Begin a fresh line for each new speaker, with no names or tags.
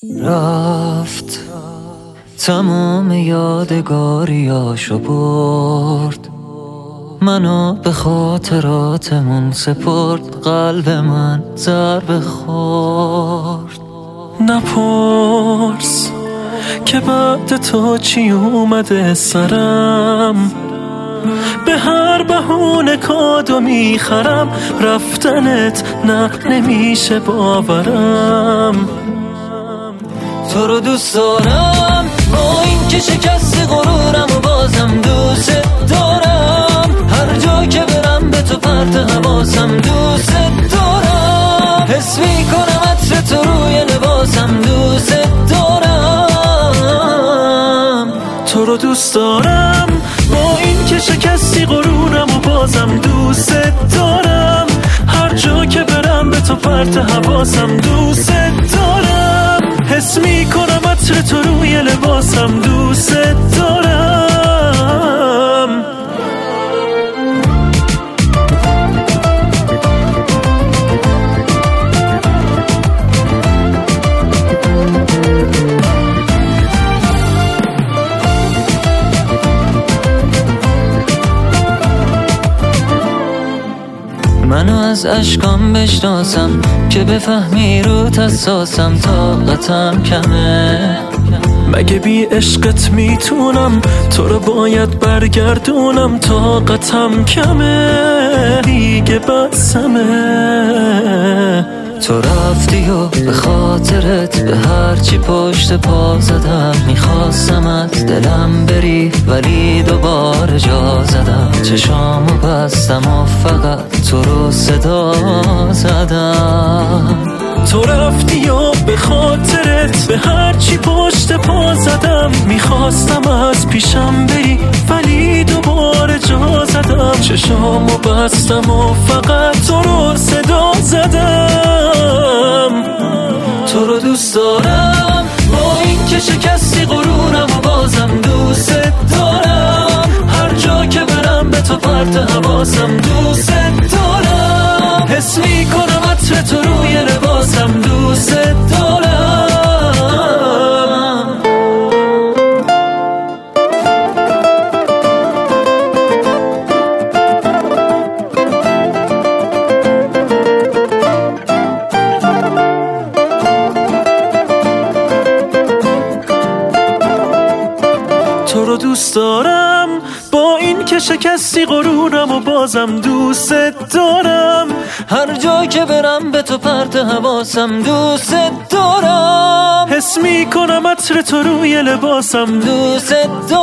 رفت تمام یادگاریاشو برد، منو به خاطراتمون سپرد، قلب من ضربه خورد.
نپرس که بعد تو چی اومده سرم، به هر بهونه کادو میخرم، رفتنت نه نمیشه باورم.
تو رو دوست دارم با این که شکست غرورم و بازم دوست دارم، هر جا که برم به تو پرت حواسم دوست دارم، حس میکنم عطر تو روی لباسم دوست دارم.
تو رو دوست دارم با این که شکستی غرورم و بازم دوست دارم، هر جا که برم به تو پرت حواسم دوست دارم، حس میکنم عطر تو روی لباسم دوست دارم.
منو از اشکام بشناسم که بفهمی رو حساسم، طاقتم کمه.
مگه بی عشقت میتونم تو رو باید برگردونم، طاقتم کمه دیگه بسمه.
تو رفتی و به خاطرت به هرچی پشت پا زدم، میخواستم از دلم بری ولی دوباره جا زدم، چشامو بستم و فقط تو رو صدا زدم.
تو رفتی و به خاطرت به هرچی پشت پا زدم، میخواستم از پیشم بری ولی دوباره جا زدم، چشامو بستم و فقط تو رو صدا زدم.
تو رو دوست دارم با این که شکستی غرورم و بازم دوست دارم، هر جا که برم به تو پرت حواسم دوست دارم، حس میکنم عطر تو روی لباسم دوست دارم.
تو رو دوست دارم با این که شکستی غرورم و بازم دوست دارم،
هر جا که برم به تو پرت حواسم دوست دارم،
حس میکنم عطر تو روی لباسم
دوست دارم.